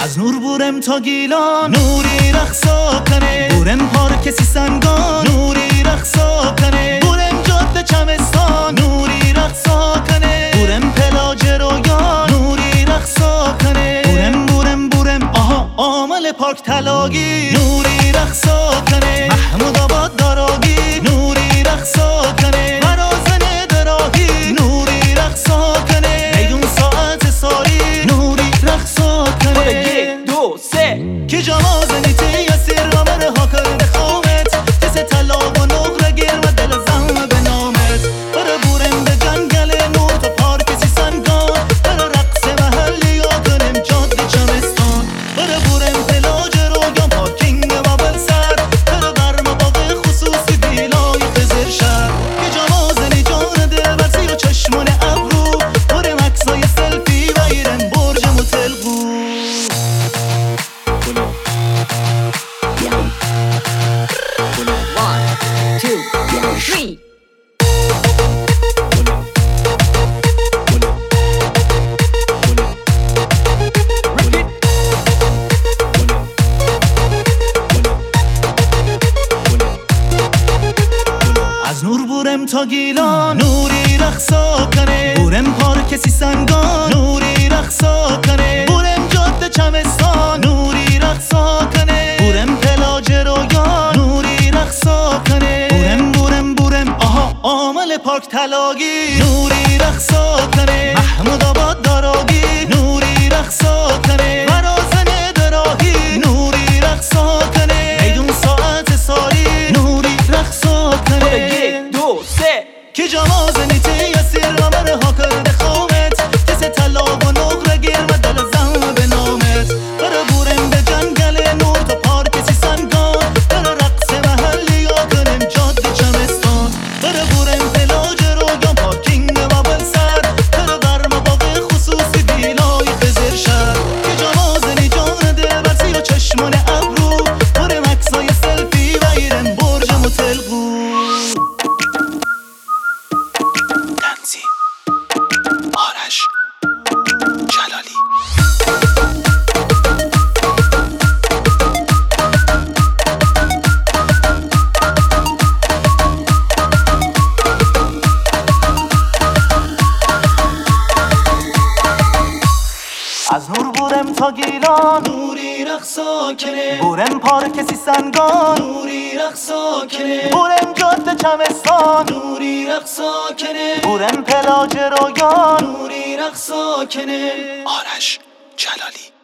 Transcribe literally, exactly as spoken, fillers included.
از نور بورم تا گیلان نوری رقصا کنه، بورم پارک سیسنگان نوری رقصا کنه، بورم جاده چمستان نوری رقصا کنه، بورم پلاج رویان نوری رقصا کنه، بورم بورم بورم آها آمل پارک تلاگی نوری رقصا کنه، محمود آباد داراگی نوری رقصا کنه، مرازن دراهی نوری رقصا کنه، میدون ساعت ساری نوری رقصا کنه. یک دو سه که جمازنی تی اسیر و مره ها کرده خومت، کس طلا و نقره گرم دل زم به نامت، برا بورم به جنگل نور تا پارک سیسنگان، برا رقص محلی یا کنم جاده چمستان، برا بورم پلاج رویان پارکینگ و بلسر، برا برم باغ خصوصی ویلای خزر شهر. که جمازنی جان دل برسی و چشمان ابرو، برم عکسای سلفی و ایرن برج متلقو. One, two, three. از نور بورم تا گیلان نوری رقصا کنه، بورم پارک سیسنگان نوری رقصا کنه، بورم جاده چمستان نوری رقصا کنه، بورم پلاج رویان نوری رقصا کنه، بورم بورم بورم آها آمل پارک تلاگی نوری رقصا کنه، محمود آباد داراگی نوری رقصا کنه، مرازن دراهی نوری رقصا کنه، میدون ساعت ساری نوری رقصا کنه. یک دو سه که جمازنی تی اسیر و مره ها کرده خومت، کس طلا و نقره گرم دل زم به نامت، برا بورم به جنگل نور تا پارک سیسنگان، برا رقص محلی یا کنم جاده چمستان، برا بورم پلاج رویان پارکینگ و بلسر، برا برم باغ خصوصی ویلای خزر شهر. که جمازنی جان دل برسی و چشمان ابرو، برم عکسای سلفی و ایرن برج متلقو. تنظیم آرش جلالی. از نور بورم تا گیلان نوری رقصا کنه، بورم پارک سیسنگان نوری رقصا کنه، بورم جاده چمستان نوری رقصا کنه، بورم پلاج رویان نوری رقصا کنه. آرش جلالی.